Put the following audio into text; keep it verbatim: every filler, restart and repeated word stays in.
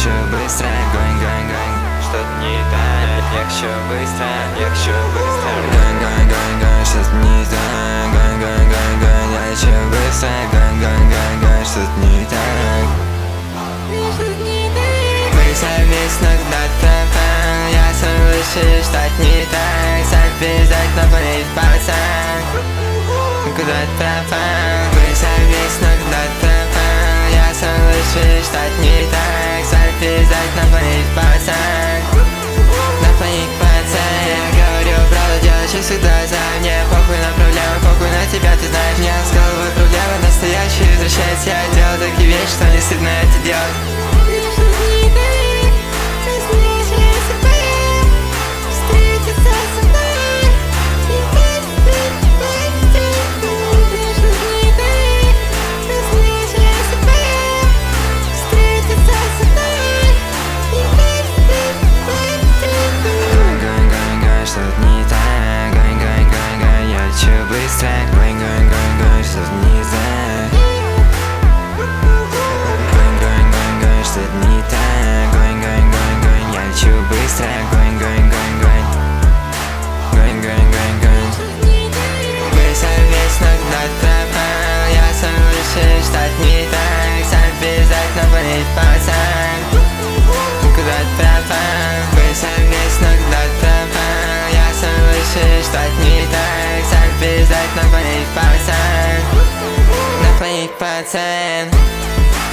Якщо быстро, going, going, going, что-то не так. Якщо быстро, якщо быстро, going, going, going, going, что-то не так. Going, going, going, going, якщо быстро, going, going, going, going, что-то не так. Мы совместно куда-то пропал. Я сам лучше, что-то не так. Обязательно болеть пацан. Куда-то пропал. Мы совместно куда-то пропал. Я сам лучше, что-то не так. Обязательно болеть пацан. Напоить пацан. Я говорю правду, делай чистых глаза. Мне похуй на проблемы, похуй на тебя, ты знаешь. Мне с головы проблемы настоящие возвращаются. Я делаю такие вещи, что не стыдно это делать. Что-то не так, going, going, going, going, я лечу быстро, going, going, going, going, что-то не так. Going, going, going, going, что-то не так, going, going, going, going, я лечу быстро, going, going, going, going, going, going, going, going. Мы совместно куда-то пропал, я сам лучше, что-то не так, обязательно болеть пацан. Куда-то пропал, мы совместно куда-то пропал. Что-то не так, обязательно болеть пацан. Напоить пацан.